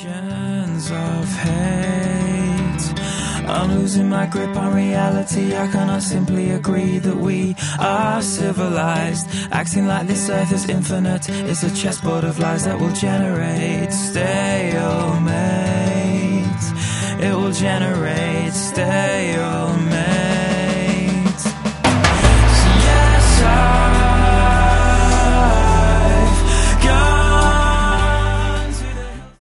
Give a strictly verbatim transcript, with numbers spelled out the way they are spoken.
Visions of hate. I'm losing my grip on reality. I cannot simply agree that we are civilized. Acting like this earth is infinite. It's a chessboard of lies that will generate stalemate. It will generate stalemate.